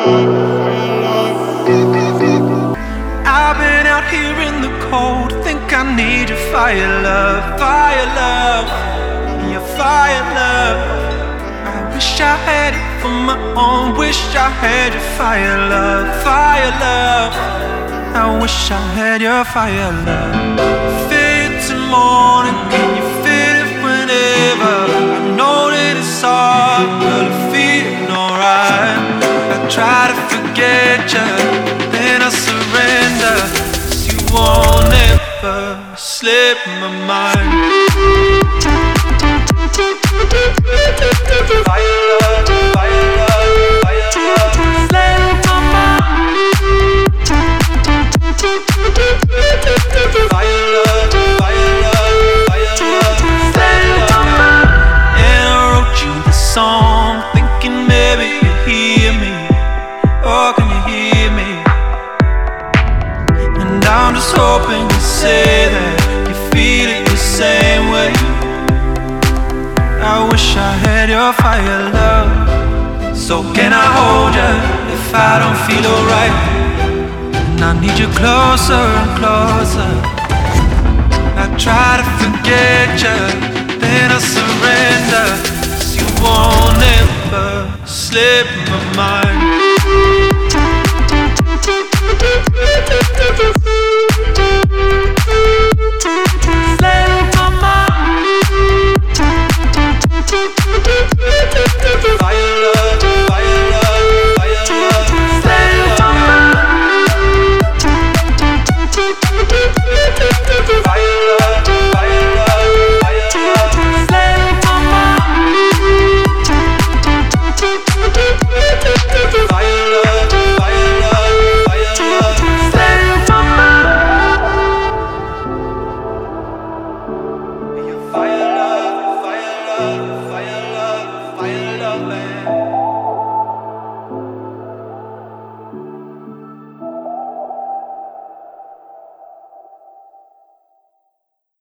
I've been out here in the cold, think I need your fire love, your fire love. I wish I had it for my own, wish I had your fire love, I wish I had your fire love. Feel it till morning, can you feel it whenever? I know that it's hard, but I'm feeling alright. I try to forget you, then I surrender, 'cause you won't ever slip my mind. Fire love, fire love, fire love, slip my mind. Fire love, fire love, fire love, slip my mind. And I wrote you this song, thinking maybe you'd hear me. Oh, can you hear me? And I'm just hoping you say that you feel it the same way. I wish I had your fire love. So can I hold you if I don't feel alright? And I need you closer and closer. I try to forget you, then I surrender, 'cause you won't ever slip my mind. Fire love, fire love, fire love, fire love. Fire love, fire love, fire love, slip my mind. Fire love, fire love, fire love, slip my mind. Fire love, fire love, fire love, fire love, man.